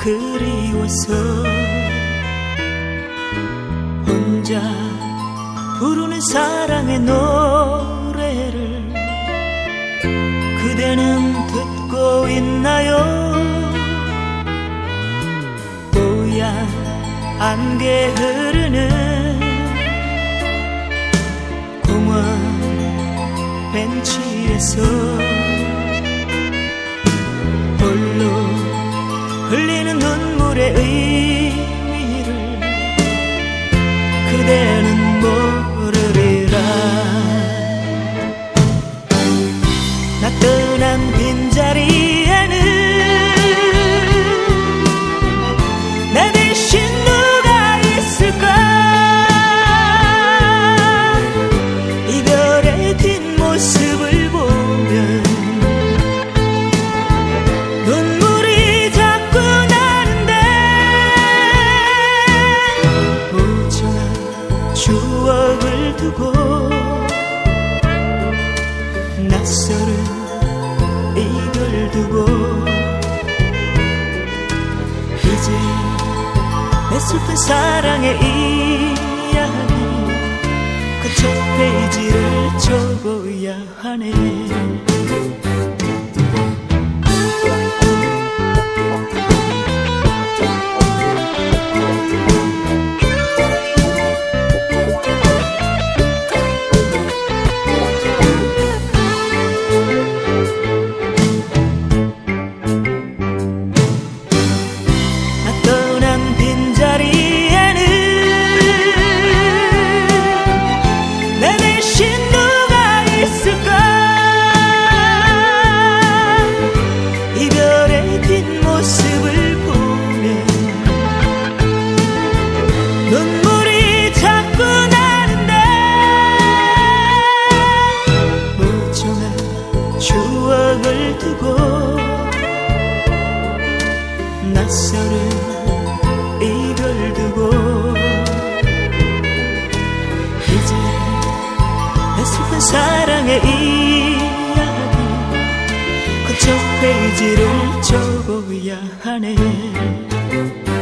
그리워서 혼자 부르는 사랑의 노래를 그대는 듣고 있나요? 뽀얀 안개 흐르는 공원 벤치에서 홀로 흘리는 눈물의 의미를 그대는 모르리라. 나 떠난 빈자리에는 내 대신 누가 있을까? 이별의 뒷모습을 보면 눈물이 자꾸 나는데 무정한 추억을 두고 낯설은 이별 두고 이제 내 슬픈 사랑의 이야기 그 첫 페이지를 접어야 하네. 낯설은 이별 두고 이제 내 슬픈 사랑의 이야기 그 첫 페이지를 접어야 하네.